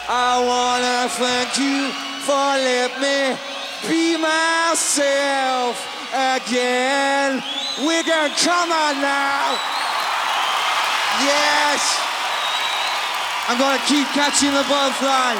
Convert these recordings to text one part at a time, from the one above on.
I wanna thank you for letting me be myself again. We're gonna come on now. Yes. I'm gonna keep catching the butterfly.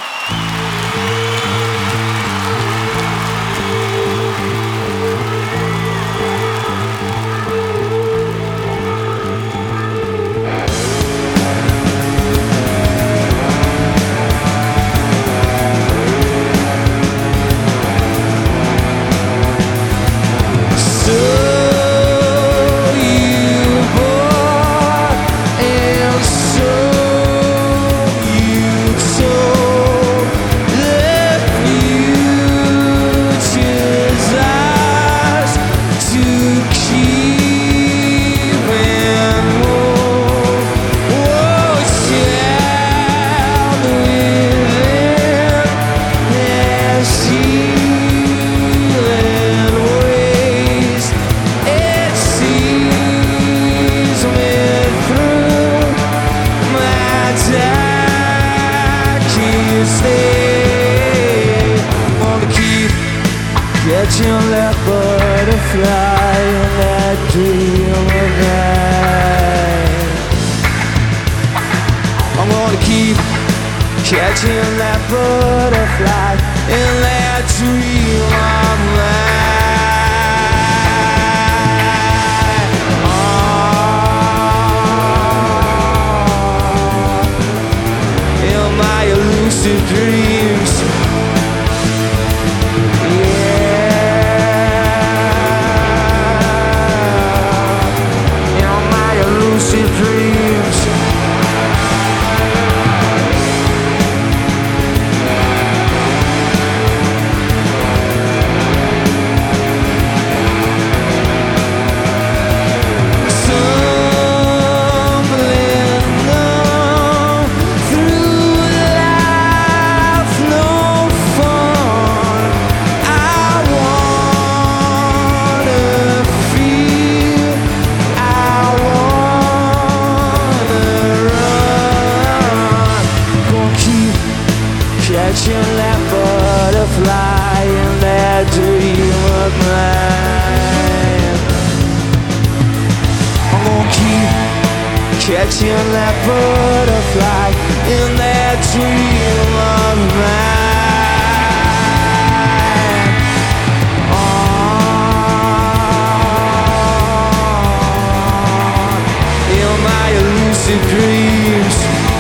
Catching that butterfly in that dream of mine. I'm gonna keep catching that butterfly in that dream of mine. In my elusive dreams. Catching that butterfly in that dream of mine. I'm gonna keep catching that butterfly in that dream of mine. In my elusive dreams.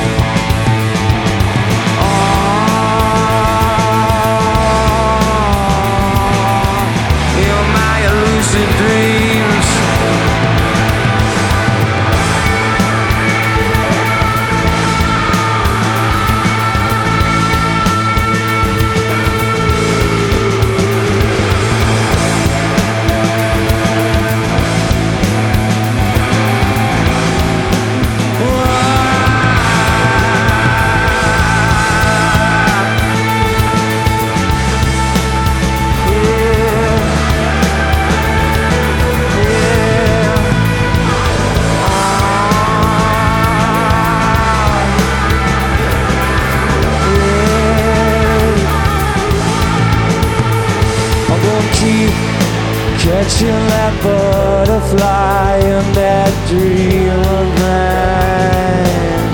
Catching that butterfly in that dream of mine.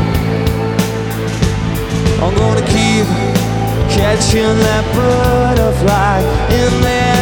I'm gonna keep catching that butterfly in that